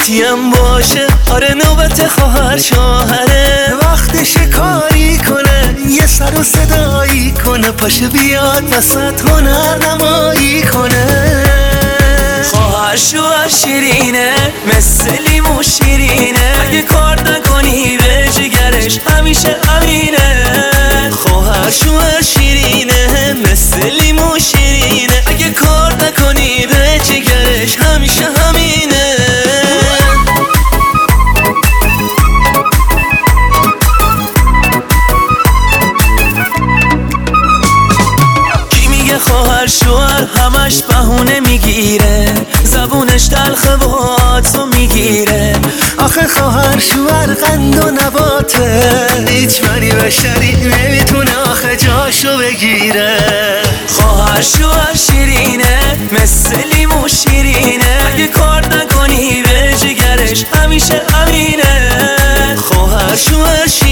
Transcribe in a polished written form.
نوبتیم باشه، آره نوبت خواهر شوهره. وقتش کاری کنه، یه سر و صدایی کنه، پاشه بیاد وسط هنر نمایی کنه. خواهر شوهر شیرینه، مثل لیمو شیرینه، اگه کار نکنی به جگرش همیشه امینه. خواهر شوهر شیرینه، مثل لیمو شیرینه، اگه کار نکنی به جگرش همیشه همینه. کی میگه خواهر شوهر همش بهونه میگیره، زبونش تلخه و آتو میگیره. آخه خواهر شوهر قند و نباته، هیچ منی بشری نمیتونه آخه جاشو بگیره. خواهر شوهر شیرینه، مثل لیمو شیرینه، اگه کار نکنی به جگرش همیشه امینه. خواهر شوهر